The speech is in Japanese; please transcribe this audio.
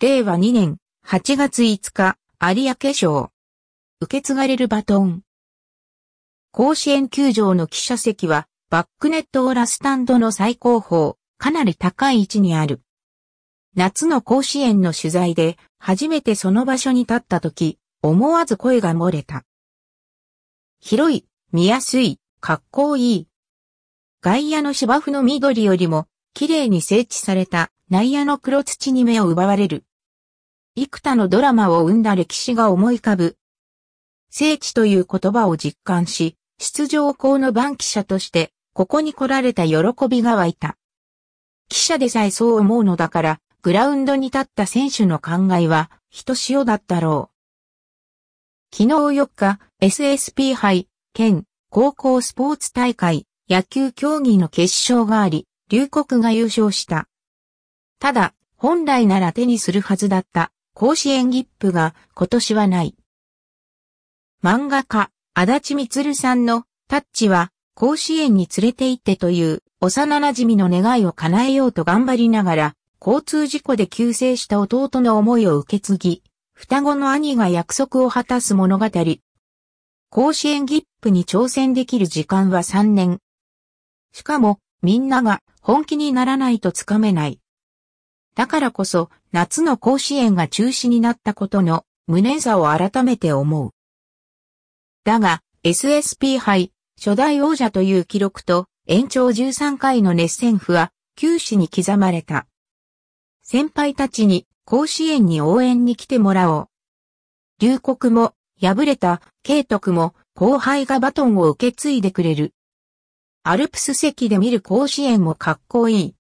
令和2年8月5日、有明賞。受け継がれるバトン。甲子園球場の記者席は、バックネット裏スタンドの最高峰、かなり高い位置にある。夏の甲子園の取材で、初めてその場所に立った時、思わず声が漏れた。広い、見やすい、かっこいい。外野の芝生の緑よりも、綺麗に整地された内野の黒土に目を奪われる。幾多のドラマを生んだ歴史が思い浮かぶ。聖地という言葉を実感し、出場校の番記者として、ここに来られた喜びが湧いた。記者でさえそう思うのだから、グラウンドに立った選手の考えは、ひとしおだったろう。昨日4日、SSP 杯、県、高校スポーツ大会、野球競技の決勝があり、龍谷が優勝した。ただ、本来なら手にするはずだった、甲子園切符が今年はない。漫画家、足立満さんのタッチは、甲子園に連れて行ってという幼馴染の願いを叶えようと頑張りながら、交通事故で急逝した弟の思いを受け継ぎ、双子の兄が約束を果たす物語。甲子園切符に挑戦できる時間は3年。しかも、みんなが本気にならないとつかめない。だからこそ、夏の甲子園が中止になったことの無念さを改めて思う。だが、SSP 杯、初代王者という記録と延長13回の熱戦譜は、球史に刻まれた。先輩たちに甲子園に応援に来てもらおう。龍谷も、敗れた慶徳も後輩がバトンを受け継いでくれる。アルプス席で見る甲子園もかっこいい。